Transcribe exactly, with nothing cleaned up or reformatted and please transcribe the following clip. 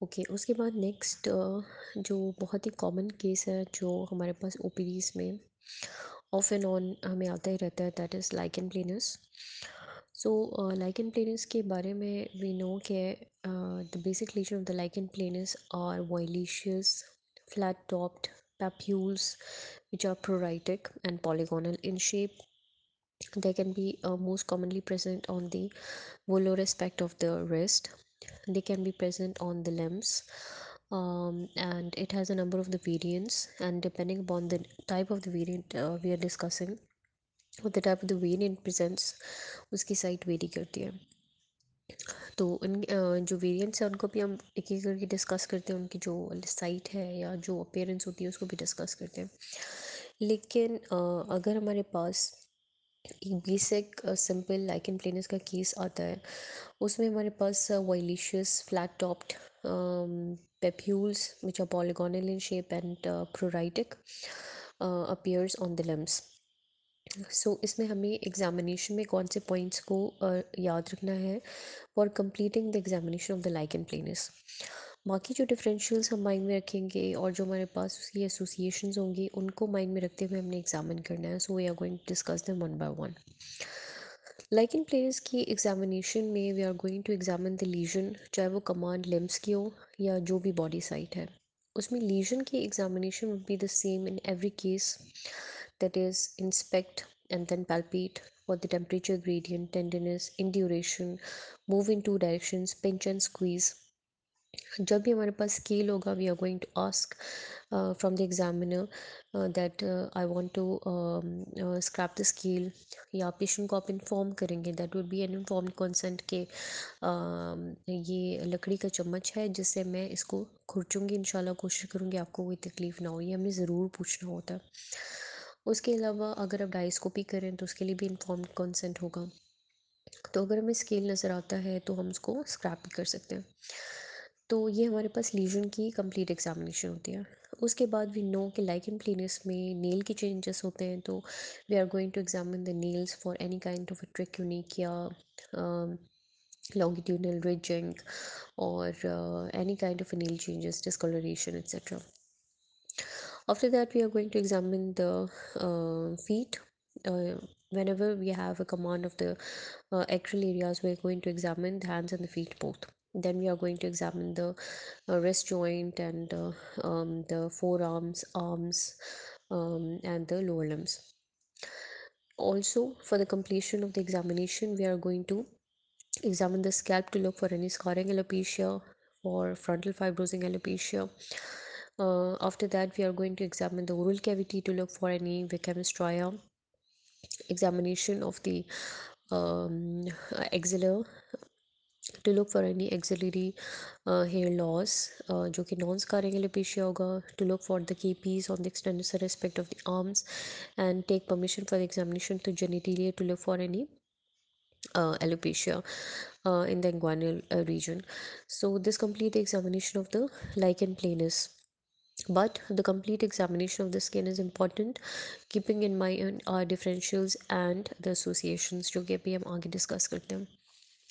Okay, उसके बाद next जो बहुत ही कॉमन केस है जो हमारे पास ओपीडीज में ऑफ एंड ऑन हमें आता ही रहता है, that is lichen planus. So lichen planus के बारे में वी नो कि the basic lesion of the lichen planus are violaceous flat topped papules which are pruritic and polygonal in shape. They can be uh, most commonly present on the volar aspect of the wrist. They can be present on the limbs, um, and it has a number of the variants, and depending upon the type of the variant uh, we are discussing, or the type of the variant presents, उसकी site vary करती है। तो उन अ, जो variants हैं उनको भी हम एक एक करके डिस्कस करते हैं, उनकी जो साइट है या जो अपीयरेंस होती है उसको भी डिस्कस करते हैं। लेकिन अ, अगर हमारे पास एक बेसिक सिंपल लाइकन प्लेनस का केस आता है, उसमें हमारे पास violaceous flat topped papules which are polygonal in shape and pruritic appears on the limbs. So इसमें हमें एग्जामिनेशन में कौन से पॉइंट्स को uh, याद रखना है for completing the examination of the lichen planus. बाकी जो डिफरेंशियल्स हम माइंड में रखेंगे और जो हमारे पास उसकी एसोसिएशंस होंगी उनको माइंड में रखते हुए हमने एग्जामिन करना है। So we are going to discuss them one by one. Lichen planus की एग्जामिनेशन में we are going to examine the lesion, चाहे वो कमांड लिम्स की हो या जो भी बॉडी साइट है। उसमें लीजन की examination would be the same in every case, that is inspect and then palpate for the temperature gradient, tenderness, induration, move in two directions, pinch and squeeze. जब भी हमारे पास स्केल होगा we are going to ask from the examiner that I want to scrap the scale, या patient को आप inform करेंगे, that would be an informed consent के um, ये लकड़ी का चम्मच है जिससे मैं इसको खुरचूंगी, इंशाल्लाह कोशिश करूँगी आपको कोई तकलीफ़ ना हो, ये हमें ज़रूर पूछना होता है। उसके अलावा अगर आप डायस्कोपी करें तो उसके लिए भी इन्फॉर्म्ड कंसेंट होगा। तो अगर हमें स्केल नज़र आता है तो हम उसको स्क्रैप भी कर सकते हैं। तो ये हमारे पास लीजन की कंप्लीट एग्जामिनेशन होती है। उसके बाद वी नो कि लाइकन प्लेनस में नेल के चेंजेस होते हैं, तो we are going to examine the nails for any kind of a trachyonychia या longitudinal ridging or uh, any kind of a nail changes, discoloration, et cetera. After that, we are going to examine the uh, feet. Uh, Whenever we have a command of the uh, axial areas, we are going to examine the hands and the feet both. Then we are going to examine the uh, wrist joint and uh, um, the forearms, arms, um, and the lower limbs. Also, for the completion of the examination, we are going to examine the scalp to look for any scarring alopecia or frontal fibrosing alopecia. Uh, after that, we are going to examine the oral cavity to look for any Vickems stria. Examination of the um, axilla to look for any axillary uh, hair loss, uh, जो कि non scarring alopecia होगा, to look for the K Ps on the extended side aspect of the arms, and take permission for the examination to genitalia to look for any uh, alopecia uh, in the inguinal uh, region. So this complete examination of the lichen planus. But the complete examination of the skin is important, keeping in mind our differentials and the associations, जो कि अभी हम आगे discuss करते हैं।